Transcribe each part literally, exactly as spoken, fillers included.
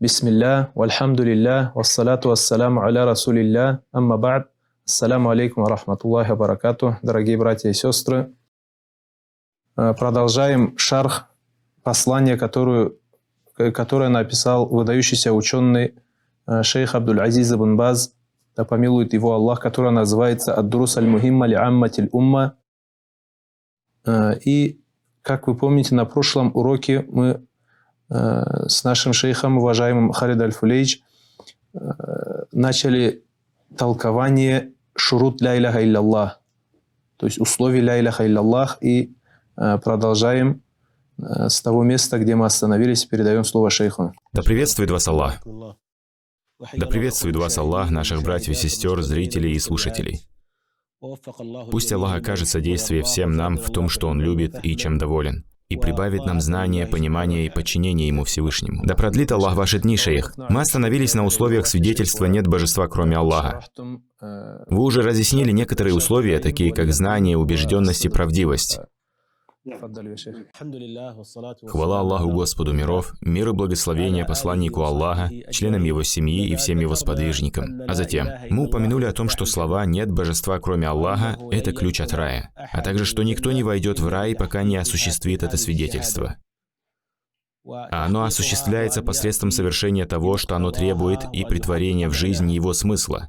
Бисмилля, вальхамдулилля, вассалату вассаляму аля расулилля, амма ба'д. Ассаляму алейкум ва рахматуллахи ва баракату. Дорогие братья и сестры, продолжаем шарх послания, которую, которое написал выдающийся ученый шейх Абдуль-Азиз ибн Баз, да помилует его Аллах, которое называется «Ад-Дурус аль-Мухимма ли-Амматиль Умма». И, как вы помните, на прошлом уроке мы с нашим шейхом, уважаемым Халид Аль-Фулейч, начали толкование шурут ля иляха илляллах, то есть условий ля иляха илляллах, и продолжаем с того места, где мы остановились, передаем слово шейху. Да приветствует вас Аллах! Да приветствует вас Аллах, наших братьев и сестер, зрителей и слушателей. Пусть Аллах окажет содействие всем нам в том, что Он любит и чем доволен, и прибавит нам знания, понимания и подчинения Ему Всевышнему. Да продлит Аллах ваши дни, шейх. Мы остановились на условиях свидетельства «нет божества, кроме Аллаха». Вы уже разъяснили некоторые условия, такие как знание, убежденность и правдивость. Хвала Аллаху, Господу миров, мир и благословение посланнику Аллаха, членам его семьи и всем его сподвижникам. А затем, мы упомянули о том, что слова «нет божества, кроме Аллаха» — это ключ от рая, а также, что никто не войдет в рай, пока не осуществит это свидетельство. А оно осуществляется посредством совершения того, что оно требует, и претворения в жизнь его смысла.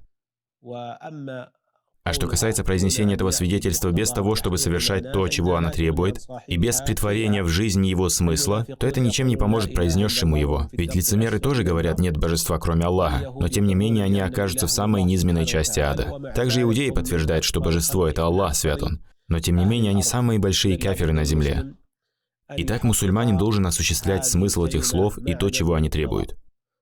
А что касается произнесения этого свидетельства без того, чтобы совершать то, чего оно требует, и без претворения в жизнь его смысла, то это ничем не поможет произнесшему его. Ведь лицемеры тоже говорят «нет божества, кроме Аллаха», но тем не менее они окажутся в самой низменной части ада. Также иудеи подтверждают, что божество — это Аллах, свят Он, но тем не менее они самые большие кафиры на земле. Итак, мусульманин должен осуществлять смысл этих слов и то, чего они требуют.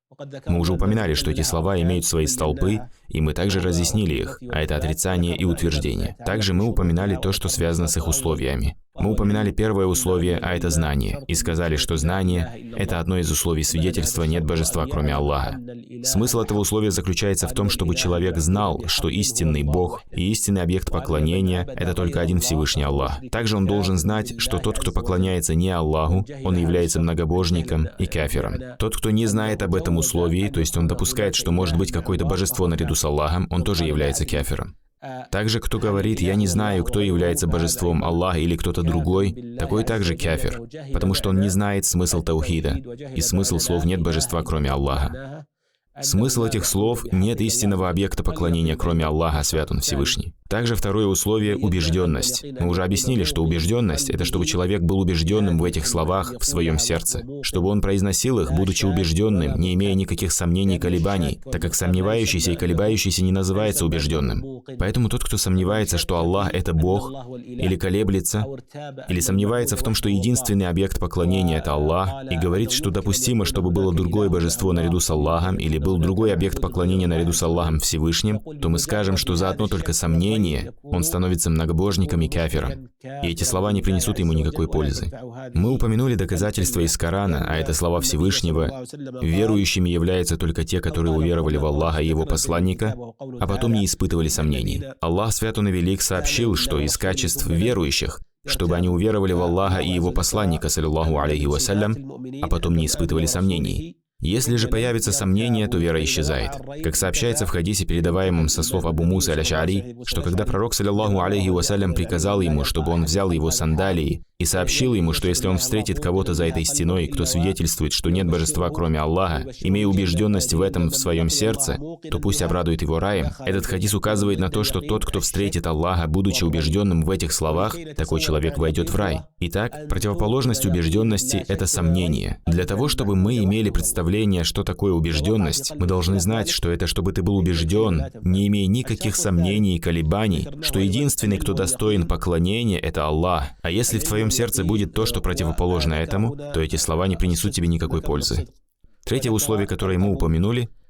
Мы уже упоминали, что эти слова имеют свои столпы, и мы также разъяснили их, а это отрицание и утверждение. Также мы упоминали то, что связано с их условиями. Мы упоминали первое условие, а это знание, и сказали, что знание — это одно из условий свидетельства «нет божества, кроме Аллаха». Смысл этого условия заключается в том, чтобы человек знал, что истинный Бог и истинный объект поклонения — это только один Всевышний Аллах. Также он должен знать, что тот, кто поклоняется не Аллаху, он является многобожником и кафиром. Тот, кто не знает об этом условии, то есть он допускает, что может быть какое-то божество наряду с Аллахом, он тоже является кафиром. Также, кто говорит «я не знаю, кто является божеством, Аллах или кто-то другой», такой также кафир, потому что он не знает смысл таухида и смысл слов «нет божества, кроме Аллаха». Смысл этих слов — нет истинного объекта поклонения, кроме Аллаха, свят Он Всевышний. Также второе условие — убежденность. Мы уже объяснили, что убежденность — это чтобы человек был убежденным в этих словах в своем сердце, чтобы он произносил их, будучи убежденным, не имея никаких сомнений и колебаний, так как сомневающийся и колебающийся не называется убежденным. Поэтому тот, кто сомневается, что Аллах — это Бог, или колеблется, или сомневается в том, что единственный объект поклонения — это Аллах, и говорит, что допустимо, чтобы было другое божество наряду с Аллахом, или был другой объект поклонения наряду с Аллахом Всевышним, то мы скажем, что за одно только сомнение он становится многобожником и кафиром, и эти слова не принесут ему никакой пользы. Мы упомянули доказательства из Корана, а это слова Всевышнего. Верующими являются только те, которые уверовали в Аллаха и Его посланника, а потом не испытывали сомнений. Аллах, свят Он и велик, сообщил, что из качеств верующих, чтобы они уверовали в Аллаха и Его посланника, саллаллаху алейхи вассалям, а потом не испытывали сомнений. Если же появится сомнение, то вера исчезает. Как сообщается в хадисе, передаваемом со слов Абу Мусы аль-Аш'ари, что когда пророк, саллаллаху алейхи вассалям, приказал ему, чтобы он взял его сандалии, и сообщил ему, что если он встретит кого-то за этой стеной, кто свидетельствует, что нет божества, кроме Аллаха, имея убежденность в этом в своем сердце, то пусть обрадует его раем. Этот хадис указывает на то, что тот, кто встретит Аллаха, будучи убежденным в этих словах, такой человек войдет в рай. Итак, противоположность убежденности — это сомнение. Для того, чтобы мы имели представление, что такое убежденность, мы должны знать, что это чтобы ты был убежден, не имея никаких сомнений и колебаний, что единственный, кто достоин поклонения, это Аллах. А если в твоем сердце будет то, что противоположно этому, то эти слова не принесут тебе никакой пользы. Третье условие, которое мы упомянули,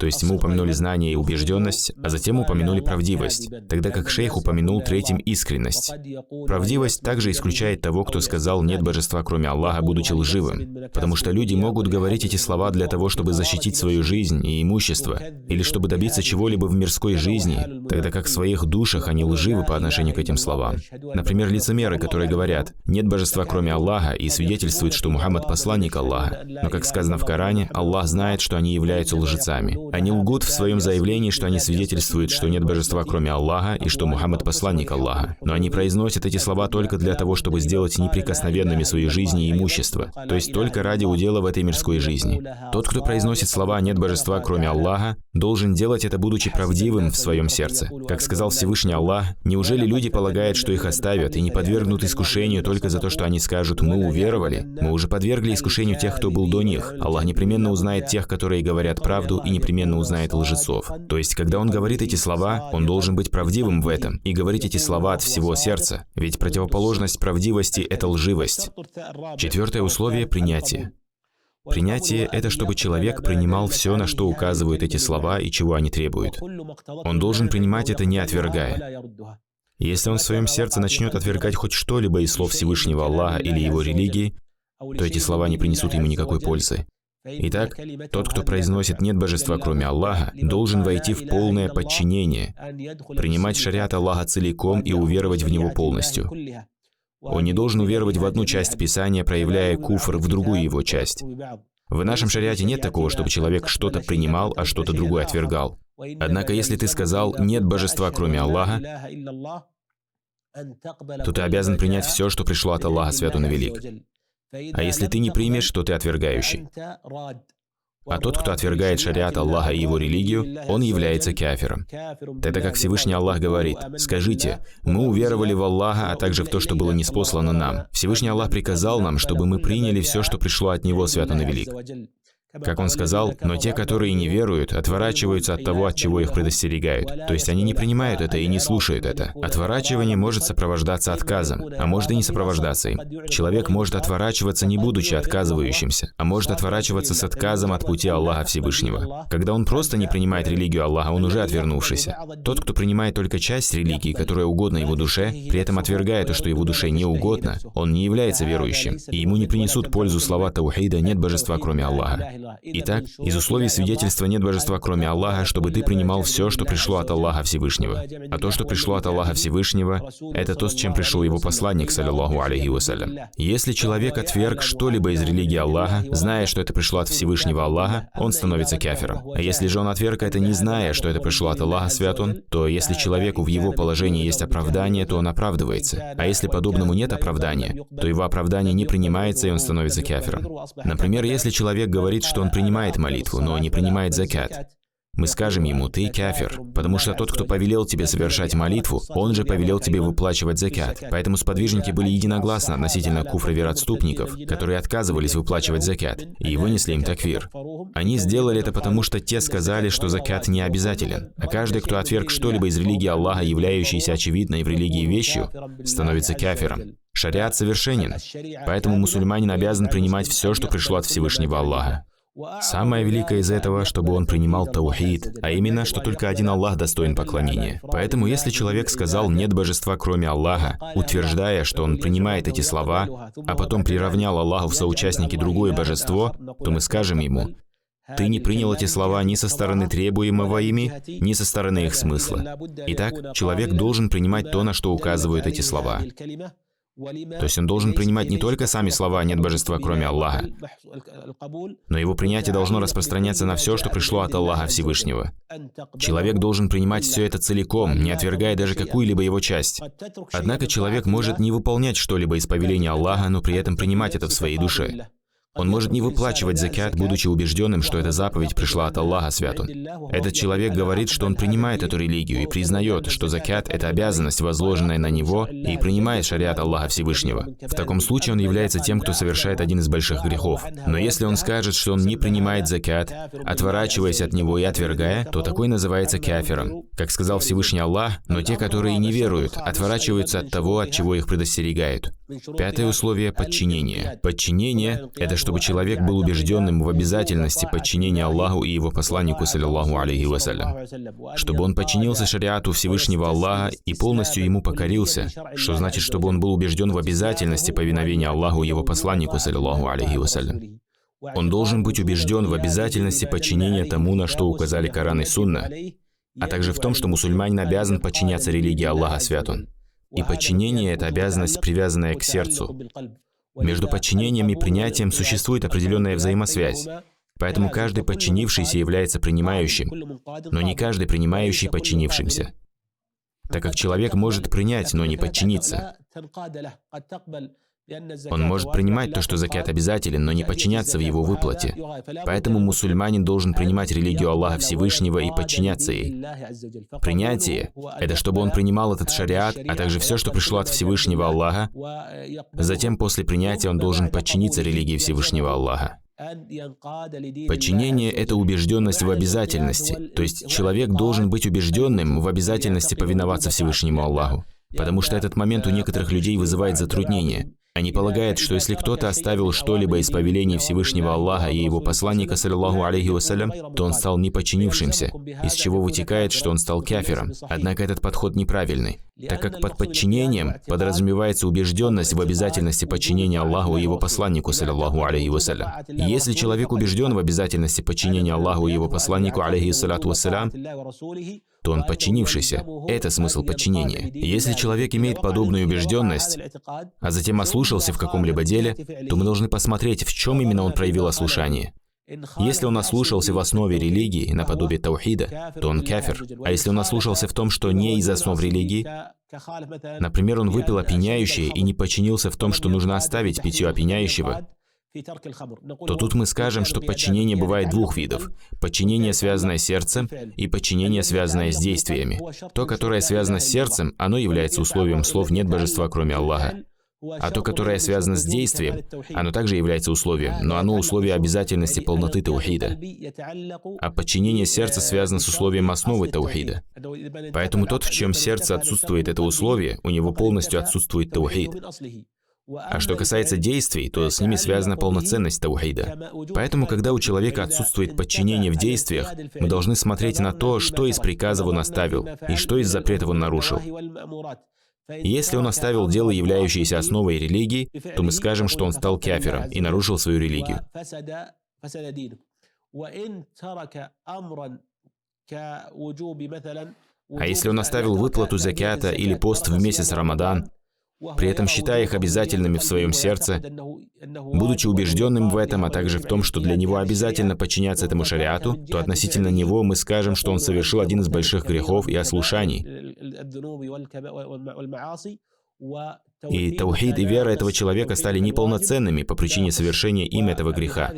То есть мы упомянули знание и убежденность, а затем упомянули правдивость, тогда как шейх упомянул третьим искренность. Правдивость также исключает того, кто сказал «нет божества, кроме Аллаха», будучи лживым, потому что люди могут говорить эти слова для того, чтобы защитить свою жизнь и имущество, или чтобы добиться чего-либо в мирской жизни, тогда как в своих душах они лживы по отношению к этим словам. Например, лицемеры, которые говорят «нет божества, кроме Аллаха», и свидетельствуют, что Мухаммад – посланник Аллаха. Но, как сказано в Коране, Аллах знает, что они являются лжецами. Они лгут в своем заявлении, что они свидетельствуют, что нет божества, кроме Аллаха, и что Мухаммад – посланник Аллаха. Но они произносят эти слова только для того, чтобы сделать неприкосновенными свои жизни и имущество, то есть только ради удела в этой мирской жизни. Тот, кто произносит слова «нет божества, кроме Аллаха», должен делать это, будучи правдивым в своем сердце. Как сказал Всевышний Аллах, неужели люди полагают, что их оставят и не подвергнут искушению только за то, что они скажут «мы уверовали»? Мы уже подвергли искушению тех, кто был до них. Аллах непременно узнает тех, которые говорят правду, и непременно узнает лжецов. То есть, когда он говорит эти слова, он должен быть правдивым в этом и говорить эти слова от всего сердца. Ведь противоположность правдивости – это лживость. Четвертое условие – принятие. Принятие – это чтобы человек принимал все, на что указывают эти слова и чего они требуют. Он должен принимать это, не отвергая. Если он в своем сердце начнет отвергать хоть что-либо из слов Всевышнего Аллаха или его религии, то эти слова не принесут ему никакой пользы. Итак, тот, кто произносит «нет божества, кроме Аллаха», должен войти в полное подчинение, принимать шариат Аллаха целиком и уверовать в него полностью. Он не должен уверовать в одну часть Писания, проявляя куфр в другую его часть. В нашем шариате нет такого, чтобы человек что-то принимал, а что-то другое отвергал. Однако, если ты сказал «нет божества, кроме Аллаха», то ты обязан принять все, что пришло от Аллаха, свят он и велик. А если ты не примешь, то ты отвергающий. А тот, кто отвергает шариат Аллаха и его религию, он является кафиром. Тогда как Всевышний Аллах говорит: «Скажите, мы уверовали в Аллаха, а также в то, что было ниспослано нам». Всевышний Аллах приказал нам, чтобы мы приняли все, что пришло от Него, свят он и велик. Как он сказал, но те, которые не веруют, отворачиваются от того, от чего их предостерегают. То есть они не принимают это и не слушают это. Отворачивание может сопровождаться отказом, а может и не сопровождаться им. Человек может отворачиваться, не будучи отказывающимся, а может отворачиваться с отказом от пути Аллаха Всевышнего. Когда он просто не принимает религию Аллаха, он уже отвернувшийся. Тот, кто принимает только часть религии, которая угодна его душе, при этом отвергая то, что его душе не угодно, он не является верующим, и ему не принесут пользу слова таухида «нет божества, кроме Аллаха». Итак, из условий свидетельства «нет божества, кроме Аллаха», чтобы ты принимал все, что пришло от Аллаха Всевышнего. А то, что пришло от Аллаха Всевышнего, это то, с чем пришел его посланник, саллиллаху алейхи вассалям. Если человек отверг что-либо из религии Аллаха, зная, что это пришло от Всевышнего Аллаха, он становится кафиром. А если же он отверг это, не зная, что это пришло от Аллаха, свят он, то если человеку в его положении есть оправдание, то он оправдывается. А если подобному нет оправдания, то его оправдание не принимается, и он становится кафиром. Например, если человек говорит, что он принимает молитву, но не принимает закат, мы скажем ему: «Ты кафир», потому что тот, кто повелел тебе совершать молитву, он же повелел тебе выплачивать закат. Поэтому сподвижники были единогласны относительно куфра вероотступников, которые отказывались выплачивать закат, и вынесли им такфир. Они сделали это потому, что те сказали, что закат не обязателен, а каждый, кто отверг что-либо из религии Аллаха, являющейся очевидной в религии вещью, становится кафиром. Шариат совершенен, поэтому мусульманин обязан принимать все, что пришло от Всевышнего Аллаха. Самое великое из этого, чтобы он принимал таухид, а именно, что только один Аллах достоин поклонения. Поэтому, если человек сказал «нет божества, кроме Аллаха», утверждая, что он принимает эти слова, а потом приравнял Аллаху в соучастники другое божество, то мы скажем ему: «Ты не принял эти слова ни со стороны требуемого ими, ни со стороны их смысла». Итак, человек должен принимать то, на что указывают эти слова. То есть он должен принимать не только сами слова «нет божества, кроме Аллаха», но его принятие должно распространяться на все, что пришло от Аллаха Всевышнего. Человек должен принимать все это целиком, не отвергая даже какую-либо его часть. Однако человек может не выполнять что-либо из повеления Аллаха, но при этом принимать это в своей душе. Он может не выплачивать закат, будучи убежденным, что эта заповедь пришла от Аллаха, свят он. Этот человек говорит, что он принимает эту религию и признает, что закат – это обязанность, возложенная на него, и принимает шариат Аллаха Всевышнего. В таком случае он является тем, кто совершает один из больших грехов. Но если он скажет, что он не принимает закат, отворачиваясь от него и отвергая, то такой называется кафиром. Как сказал Всевышний Аллах, но те, которые не веруют, отворачиваются от того, от чего их предостерегают. Пятое условие – подчинение. Подчинение – это чтобы человек был убежденным в обязательности подчинения Аллаху и Его посланнику, саллиллаху алейхи вассалям, чтобы он подчинился шариату Всевышнего Аллаха и полностью ему покорился, что значит, чтобы он был убежден в обязательности повиновения Аллаху и Его посланнику, саллиллаху алейхи вассалям. Он должен быть убежден в обязательности подчинения тому, на что указали Коран и Сунна, а также в том, что мусульманин обязан подчиняться религии Аллаха, свят он. И подчинение – это обязанность, привязанная к сердцу. Между подчинением и принятием существует определенная взаимосвязь. Поэтому каждый подчинившийся является принимающим, но не каждый принимающий подчинившимся. Так как человек может принять, но не подчиниться. Он может принимать то, что закят обязателен, но не подчиняться в его выплате. Поэтому мусульманин должен принимать религию Аллаха Всевышнего и подчиняться ей. Принятие – это чтобы он принимал этот шариат, а также все, что пришло от Всевышнего Аллаха. Затем, после принятия, он должен подчиниться религии Всевышнего Аллаха. Подчинение – это убежденность в обязательности, то есть человек должен быть убежденным в обязательности повиноваться Всевышнему Аллаху, потому что этот момент у некоторых людей вызывает затруднение. Они полагают, что если кто-то оставил что-либо из повелений Всевышнего Аллаха и Его посланника, саллиллаху алейхи вассалям, то он стал неподчинившимся, из чего вытекает, что он стал кафиром. Однако этот подход неправильный, так как под подчинением подразумевается убежденность в обязательности подчинения Аллаху и Его посланнику, саллиллаху алейхи вассалям. Если человек убежден в обязательности подчинения Аллаху и Его посланнику, алейхиссалату вассалям, то он подчинившийся. Это смысл подчинения. Если человек имеет подобную убежденность, а затем ослушался в каком-либо деле, то мы должны посмотреть, в чем именно он проявил ослушание. Если он ослушался в основе религии, наподобие таухида, то он кафир. А если он ослушался в том, что не из основ религии, например, он выпил опьяняющее и не подчинился в том, что нужно оставить питье опьяняющего, то тут мы скажем, что подчинение бывает двух видов. Подчинение, связанное с сердцем, и подчинение, связанное с действиями. То, которое связано с сердцем, оно является условием слов «нет божества, кроме Аллаха». А то, которое связано с действием, оно также является условием, но оно условие обязательности полноты таухида. А подчинение сердца связано с условием основы таухида. Поэтому тот, в чьем сердце отсутствует это условие, у него полностью отсутствует таухид. А что касается действий, то с ними связана полноценность таухида. Поэтому, когда у человека отсутствует подчинение в действиях, мы должны смотреть на то, что из приказов он оставил, и что из запретов он нарушил. Если он оставил дело, являющееся основой религии, то мы скажем, что он стал кафиром и нарушил свою религию. А если он оставил выплату закята или пост в месяц Рамадан, при этом считая их обязательными в своем сердце, будучи убежденным в этом, а также в том, что для него обязательно подчиняться этому шариату, то относительно него мы скажем, что он совершил один из больших грехов и ослушаний. И таухид и вера этого человека стали неполноценными по причине совершения им этого греха.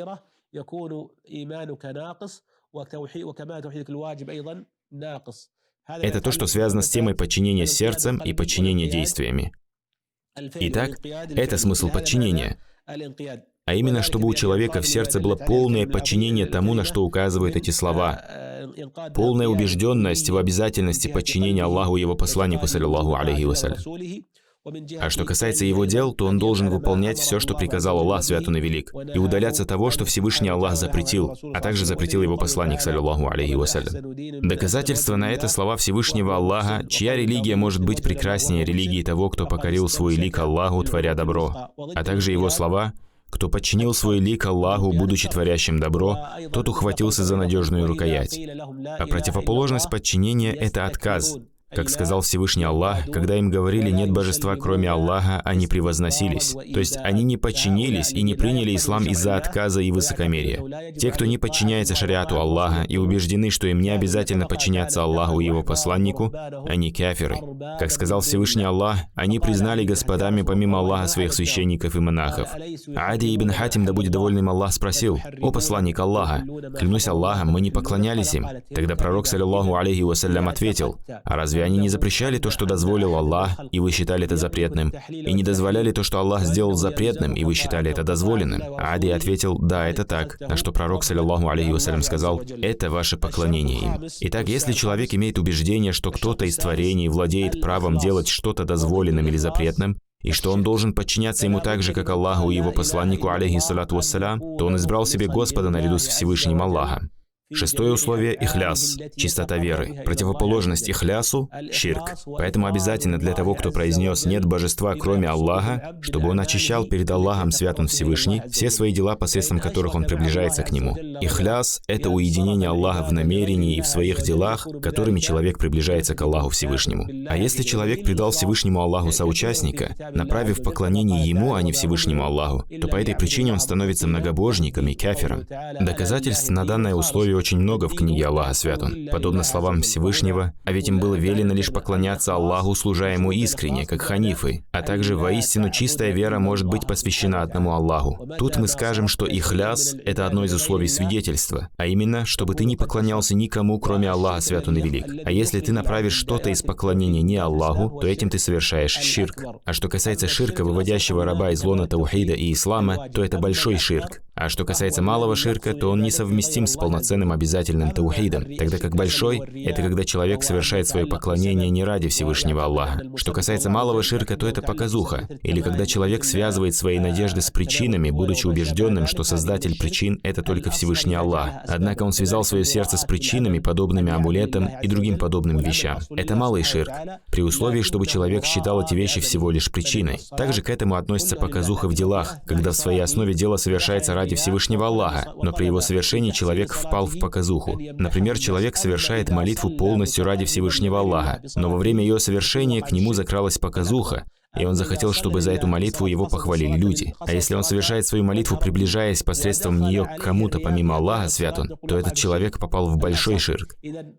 Это то, что связано с темой подчинения сердцем и подчинения действиями. Итак, это смысл подчинения. А именно, чтобы у человека в сердце было полное подчинение тому, на что указывают эти слова. Полная убежденность в обязательности подчинения Аллаху и Его посланнику, саллиллаху алейхи вассалям. А что касается его дел, то он должен выполнять все, что приказал Аллах, свят он и велик, и удаляться того, что Всевышний Аллах запретил, а также запретил его посланник, саллиллаху алейхи вассалям. Доказательство на это слова Всевышнего Аллаха, чья религия может быть прекраснее религии того, кто покорил свой лик Аллаху, творя добро, а также его слова: «Кто подчинил свой лик Аллаху, будучи творящим добро, тот ухватился за надежную рукоять». А противоположность подчинения – это отказ. Как сказал Всевышний Аллах, когда им говорили «нет божества, кроме Аллаха», они превозносились. То есть они не подчинились и не приняли ислам из-за отказа и высокомерия. Те, кто не подчиняется шариату Аллаха и убеждены, что им не обязательно подчиняться Аллаху и Его посланнику, они кафиры. Как сказал Всевышний Аллах, они признали господами помимо Аллаха своих священников и монахов. Ади ибн Хатим, да будет доволен им Аллах, спросил: «О посланник Аллаха, клянусь Аллахом, мы не поклонялись им». Тогда пророк, саллиллаху алейхи вассалям, ответил: «А разве они не запрещали то, что дозволил Аллах, и вы считали это запретным, и не дозволяли то, что Аллах сделал запретным, и вы считали это дозволенным?» Ади ответил: «Да, это так», на что пророк, саллиллаху алейхи вассалям, сказал: «Это ваше поклонение им». Итак, если человек имеет убеждение, что кто-то из творений владеет правом делать что-то дозволенным или запретным, и что он должен подчиняться ему так же, как Аллаху и его посланнику, алейхиссалату вассалям, то он избрал себе Господа наряду с Всевышним Аллахом. Шестое условие – ихляс, чистота веры. Противоположность ихлясу – ширк. Поэтому обязательно для того, кто произнес «нет божества, кроме Аллаха», чтобы он очищал перед Аллахом, свят он Всевышний, все свои дела, посредством которых он приближается к Нему. Ихляс – это уединение Аллаха в намерении и в своих делах, которыми человек приближается к Аллаху Всевышнему. А если человек предал Всевышнему Аллаху соучастника, направив поклонение Ему, а не Всевышнему Аллаху, то по этой причине он становится многобожником и кафиром. Доказательств на данное условие очень много в книге Аллаха свят он, подобно словам Всевышнего, а ведь им было велено лишь поклоняться Аллаху, служа Ему искренне, как ханифы, а также воистину чистая вера может быть посвящена одному Аллаху. Тут мы скажем, что ихляс – это одно из условий свидетельства, а именно, чтобы ты не поклонялся никому, кроме Аллаха свят он и велик. А если ты направишь что-то из поклонения не Аллаху, то этим ты совершаешь ширк. А что касается ширка, выводящего раба из лона таухида и ислама, то это большой ширк. А что касается малого ширка, то он несовместим с полноценным обязательным таухидом, тогда как большой – это когда человек совершает свое поклонение не ради Всевышнего Аллаха. Что касается малого ширка, то это показуха, или когда человек связывает свои надежды с причинами, будучи убежденным, что создатель причин – это только Всевышний Аллах. Однако он связал свое сердце с причинами, подобными амулетам и другим подобным вещам. Это малый ширк, при условии, чтобы человек считал эти вещи всего лишь причиной. Также к этому относится показуха в делах, когда в своей основе дело совершается ради Всевышнего Аллаха, но при его совершении человек впал в показуху. Например, человек совершает молитву полностью ради Всевышнего Аллаха, но во время ее совершения к нему закралась показуха, и он захотел, чтобы за эту молитву его похвалили люди. А если он совершает свою молитву, приближаясь посредством нее к кому-то помимо Аллаха, свят он, то этот человек попал в большой ширк.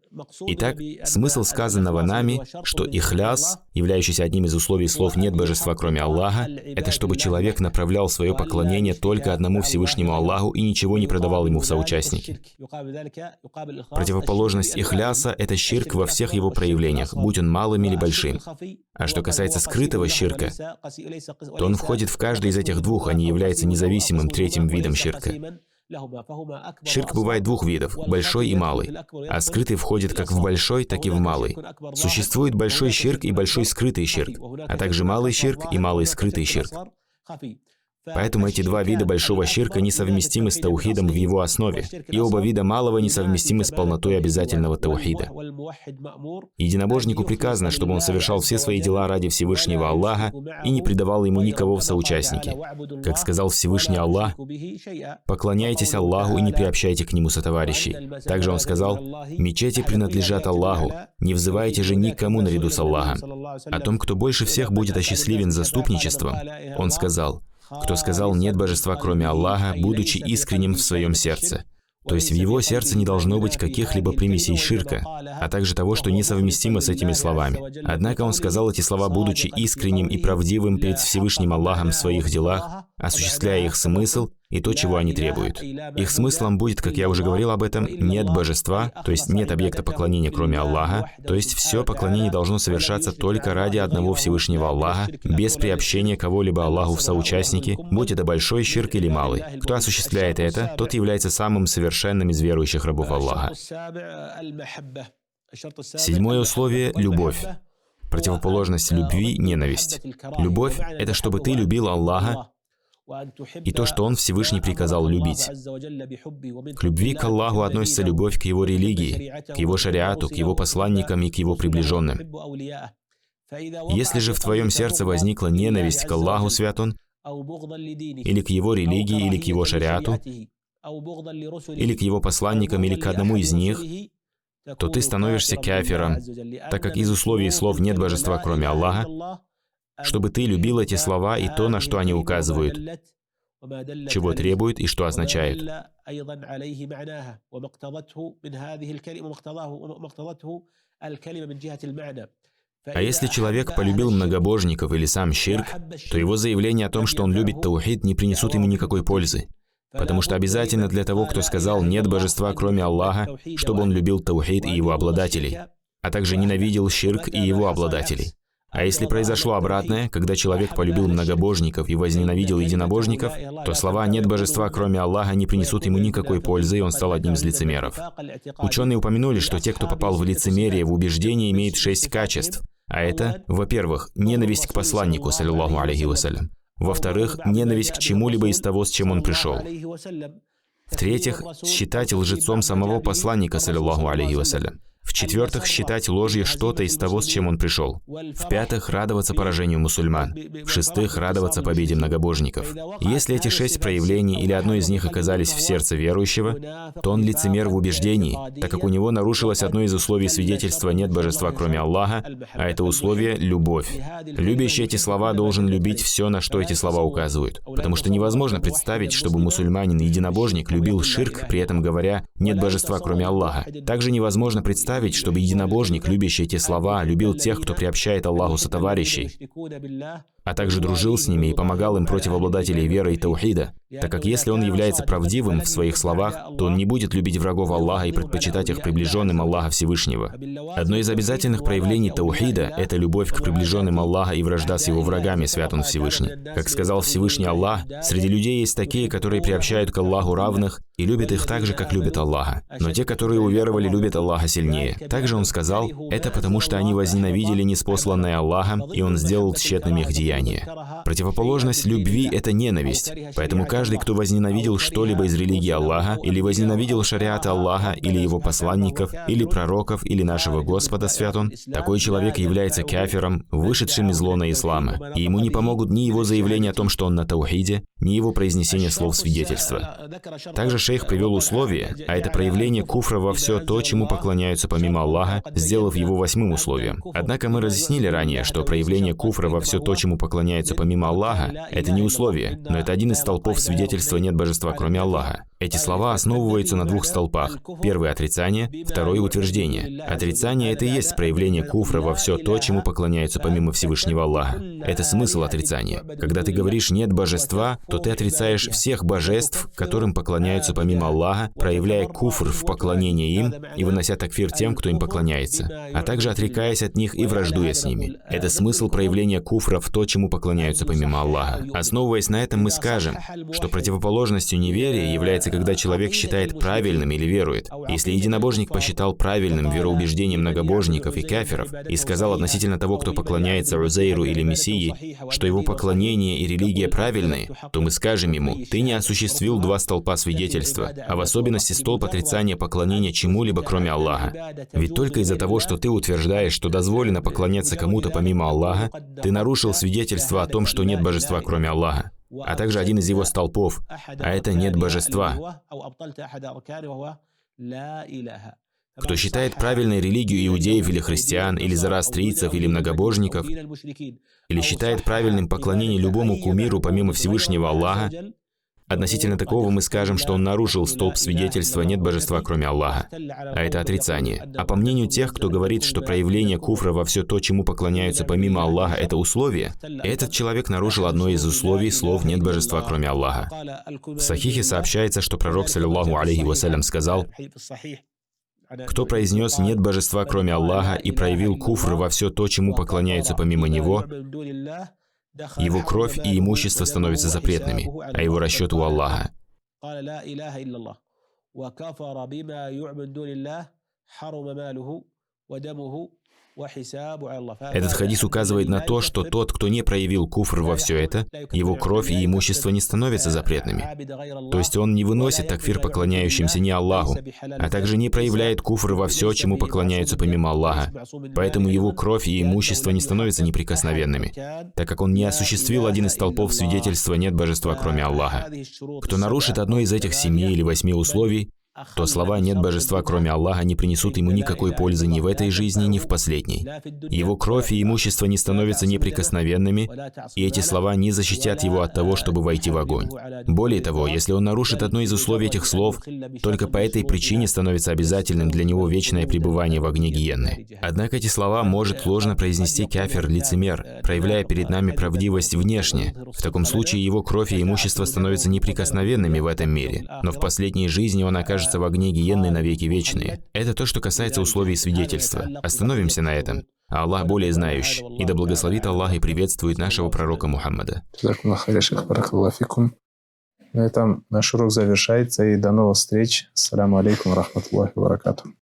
Итак, смысл сказанного нами, что ихляс, являющийся одним из условий слов «нет божества, кроме Аллаха», это чтобы человек направлял свое поклонение только одному Всевышнему Аллаху и ничего не продавал ему в соучастники. Противоположность ихляса – это ширк во всех его проявлениях, будь он малым или большим. А что касается скрытого ширка, то он входит в каждый из этих двух, а не является независимым третьим видом ширка. Ширк бывает двух видов – большой и малый, а скрытый входит как в большой, так и в малый. Существует большой ширк и большой скрытый ширк, а также малый ширк и малый скрытый ширк. Поэтому эти два вида большого ширка несовместимы с таухидом в его основе, и оба вида малого несовместимы с полнотой обязательного таухида. Единобожнику приказано, чтобы он совершал все свои дела ради Всевышнего Аллаха и не предавал ему никого в соучастники. Как сказал Всевышний Аллах: «Поклоняйтесь Аллаху и не приобщайте к Нему сотоварищей». Также он сказал: «Мечети принадлежат Аллаху, не взывайте же никому наряду с Аллахом». О том, кто больше всех будет осчастливен заступничеством, он сказал: «Кто сказал «нет божества, кроме Аллаха», будучи искренним в своем сердце». То есть в его сердце не должно быть каких-либо примесей ширка, а также того, что несовместимо с этими словами. Однако он сказал эти слова, будучи искренним и правдивым перед Всевышним Аллахом в своих делах, осуществляя их смысл и то, чего они требуют. Их смыслом будет, как я уже говорил об этом, нет божества, то есть нет объекта поклонения, кроме Аллаха, то есть все поклонение должно совершаться только ради одного Всевышнего Аллаха, без приобщения кого-либо Аллаху в соучастники, будь это большой ширк или малый. Кто осуществляет это, тот является самым совершенным из верующих рабов Аллаха. Седьмое условие – любовь. Противоположность любви – ненависть. Любовь – это чтобы ты любил Аллаха и то, что Он Всевышний приказал любить. К любви к Аллаху относится любовь к Его религии, к Его шариату, к Его посланникам и к Его приближенным. Если же в твоем сердце возникла ненависть к Аллаху, свят Он, или к Его религии, или к Его шариату, или к Его посланникам, или к одному из них, то ты становишься кафиром, так как из условий слов «нет божества, кроме Аллаха», чтобы ты любил эти слова и то, на что они указывают, чего требуют и что означают. А если человек полюбил многобожников или сам ширк, то его заявление о том, что он любит таухид, не принесут ему никакой пользы. Потому что обязательно для того, кто сказал «нет божества, кроме Аллаха», чтобы он любил таухид и его обладателей, а также ненавидел ширк и его обладателей. А если произошло обратное, когда человек полюбил многобожников и возненавидел единобожников, то слова «нет божества, кроме Аллаха» не принесут ему никакой пользы, и он стал одним из лицемеров. Ученые упомянули, что те, кто попал в лицемерие, в убеждение, имеют шесть качеств, А это, во-первых, ненависть к посланнику, саллиллаху алейхи вассалям. Во-вторых, ненависть к чему-либо из того, с чем он пришел. В-третьих, считать лжецом самого посланника, саллиллаху алейхи вассалям. В-четвертых, считать ложью что-то из того, с чем он пришел. В-пятых, радоваться поражению мусульман. В-шестых, радоваться победе многобожников. И если эти шесть проявлений или одно из них оказались в сердце верующего, то он лицемер в убеждении, так как у него нарушилось одно из условий свидетельства «нет божества, кроме Аллаха», а это условие — любовь. Любящий эти слова должен любить все, на что эти слова указывают. Потому что невозможно представить, чтобы мусульманин-единобожник любил ширк, при этом говоря «нет божества, кроме Аллаха». Также невозможно представить, чтобы единобожник, любящий эти слова, любил тех, кто приобщает Аллаху сотоварищей, а также дружил с ними и помогал им против обладателей веры и таухида, так как если он является правдивым в своих словах, то он не будет любить врагов Аллаха и предпочитать их приближенным Аллаха Всевышнего. Одно из обязательных проявлений таухида — это любовь к приближенным Аллаха и вражда с его врагами, свят он Всевышний. Как сказал Всевышний Аллах, среди людей есть такие, которые приобщают к Аллаху равных и любят их так же, как любят Аллаха. Но те, которые уверовали, любят Аллаха сильнее. Также он сказал, это потому, что они возненавидели ниспосланное Аллаха, и он сделал тщетными их деяния. Противоположность любви — это ненависть. Поэтому каждый, кто возненавидел что-либо из религии Аллаха, или возненавидел шариата Аллаха, или его посланников, или пророков, или нашего Господа, свят он, такой человек является кафиром, вышедшим из лона ислама. И ему не помогут ни его заявление о том, что он на таухиде, ни его произнесение слов свидетельства. Также шейх привел условие, а это проявление куфра во все то, чему поклоняются помимо Аллаха, сделав его восьмым условием. Однако мы разъяснили ранее, что проявление куфра во все то, чему поклоняются помимо Аллаха, это не условие, но это один из столпов свидетельства «нет божества, кроме Аллаха». Эти слова основываются на двух столпах. Первый — отрицание, второй — утверждение. Отрицание — это и есть проявление куфра во все то, чему поклоняются помимо Всевышнего Аллаха. Это смысл отрицания. Когда ты говоришь «нет божества», то ты отрицаешь всех божеств, которым поклоняются помимо Аллаха, проявляя куфр в поклонении им и вынося такфир тем, кто им поклоняется, а также отрекаясь от них и враждуя с ними. Это смысл проявления куфра в то, чему поклоняются помимо Аллаха. Основываясь на этом, мы скажем, что противоположностью неверия является, когда человек считает правильным или верует. Если единобожник посчитал правильным вероубеждение многобожников и кафиров и сказал относительно того, кто поклоняется Узейру или Мессии, что его поклонение и религия правильные, то мы скажем ему: ты не осуществил два столпа свидетельства, а в особенности столб отрицания поклонения чему-либо, кроме Аллаха. Ведь только из-за того, что ты утверждаешь, что дозволено поклоняться кому-то помимо Аллаха, ты нарушил свидетельство о том, что нет божества, кроме Аллаха, а также один из его столпов, а это нет божества. Кто считает правильной религию иудеев или христиан, или зороастрийцев, или многобожников, или считает правильным поклонение любому кумиру помимо Всевышнего Аллаха, относительно такого мы скажем, что он нарушил столб свидетельства «нет божества, кроме Аллаха», а это отрицание. А по мнению тех, кто говорит, что проявление куфра во все то, чему поклоняются помимо Аллаха, это условие, этот человек нарушил одно из условий слов «нет божества, кроме Аллаха». В Сахихе сообщается, что пророк, саллиллаху алейхи вассалям, сказал: кто произнес «нет божества, кроме Аллаха» и проявил куфр во все то, чему поклоняются помимо Него, его кровь и имущество становятся запретными, а его расчет у Аллаха. Этот хадис указывает на то, что тот, кто не проявил куфр во все это, его кровь и имущество не становятся запретными. То есть он не выносит такфир поклоняющимся не Аллаху, а также не проявляет куфр во все, чему поклоняются помимо Аллаха. Поэтому его кровь и имущество не становятся неприкосновенными, так как он не осуществил один из столпов свидетельства «нет божества, кроме Аллаха». Кто нарушит одно из этих семи или восьми условий, то слова «нет божества, кроме Аллаха» не принесут ему никакой пользы ни в этой жизни, ни в последней. Его кровь и имущество не становятся неприкосновенными, и эти слова не защитят его от того, чтобы войти в огонь. Более того, если он нарушит одно из условий этих слов, только по этой причине становится обязательным для него вечное пребывание в огне гиенны. Однако эти слова может ложно произнести кафир-лицемер, проявляя перед нами правдивость внешне. В таком случае его кровь и имущество становятся неприкосновенными в этом мире, но в последней жизни он окажется в огне гиенны навеки вечные. Это то, что касается условий свидетельства. Остановимся на этом. А Аллах более знающий. И да благословит Аллах и приветствует нашего пророка Мухаммада. На этом наш урок завершается, и до новых встреч. Ассаляму алейкум ва рахматуллахи ва баракатуху.